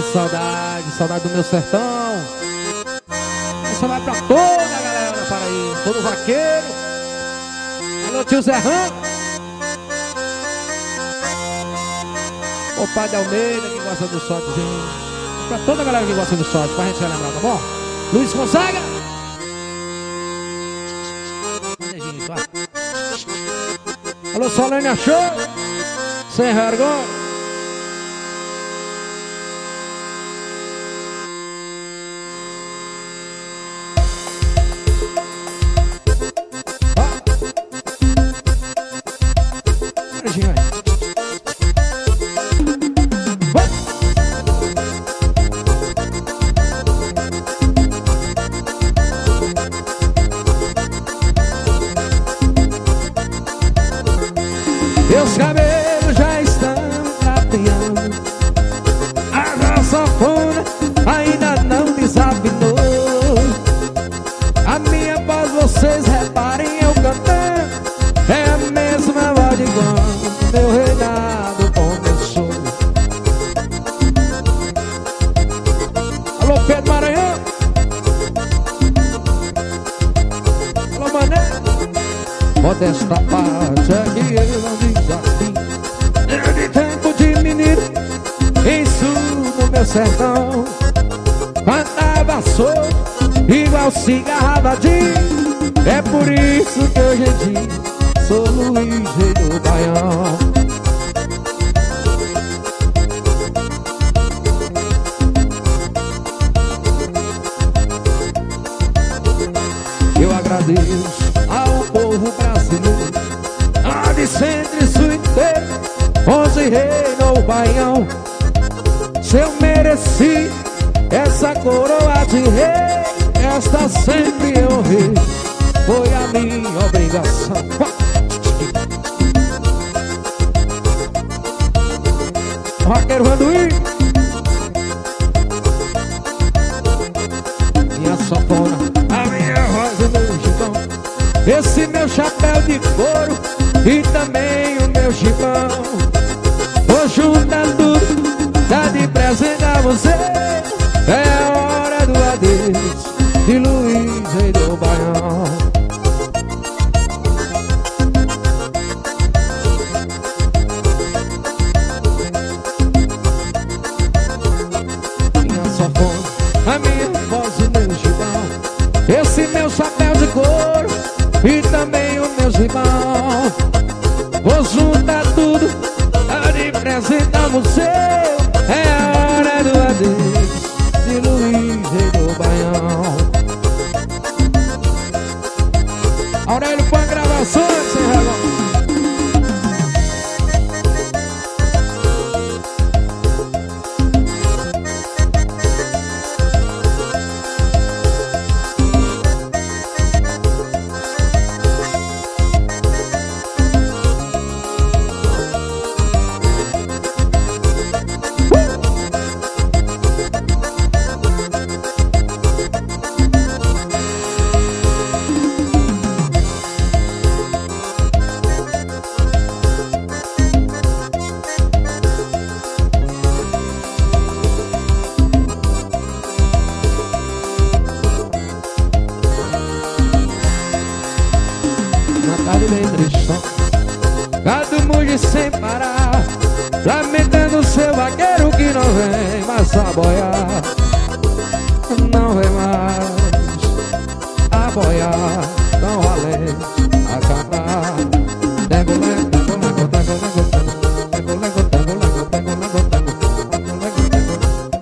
Saudade, saudade do meu sertão. Essa vai pra toda a galera da Paraíba, todo vaqueiro. Alô, tio Zerrão. O pai de Almeida que gosta do shotzinho. Pra toda a galera que gosta do shot, pra gente relembrar, tá bom? Luiz Gonzaga. Alô, Solene achou? Sem vergonha. Meus cabelos já estão capeando, a nossa sanfona ainda não desafinou. A minha voz, vocês reparem, eu cantando, é a mesma voz de quando meu reinado começou. Alô, Pedro Maranhão. Alô, Mané. Modesta parte é que eu não desafio. De tempo de menino, isso no meu sertão. Andava solto, igual cigarradinho. É por isso que hoje em dia sou Luiz Rei do Baião. Eu agradeço ao povo brasileiro, a de centro e sul inteiro, onde reinou o Baião. Se eu mereci essa coroa de rei, esta sempre eu honrei, foi a minha obrigação. Roqueiro Randuí, minha sanfona, a minha voz e meu gibão, esse meu chapéu de couro e também o meu gibão. Vou juntar tudo, dá de presente a você. É a hora do adeus de Luiz Rei do Baião. Minha sanfona, a minha voz e meu gibão, esse meu chapéu de couro e também o meu gibão. Vou juntar tudo, a de presente a você. É a hora do adeus de Luiz Rei do Baião. Aurélio Pan Gravações, sem relógio. Gado muge sem parar, lamentando seu vaqueiro que não vem mais a boiar. Não vem mais a boiar, não vale a cantar. Tego, lego, tego, lego, tego, lego, tego, lego, tego, lego, tego, lego, tego, lego, tego.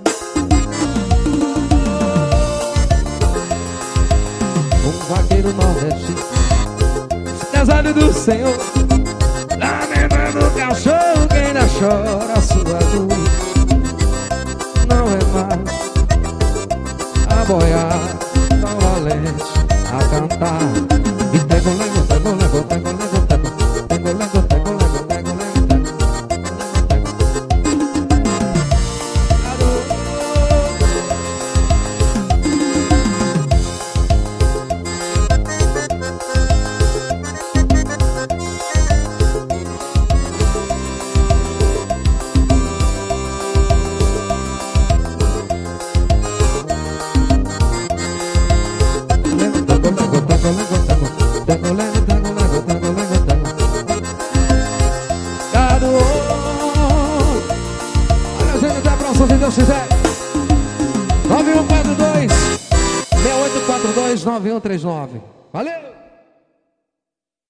Um vaqueiro nordestino, casado do Senhor, lamentando o cachorro que ainda chora a sua dor. Não é mais a boiar, tão valente a cantar. E tego, lego, tego, lego, tego, lego, tego, tego, lego, tego, lego, tego, lego, tego. 9142 6842 9139. Valeu!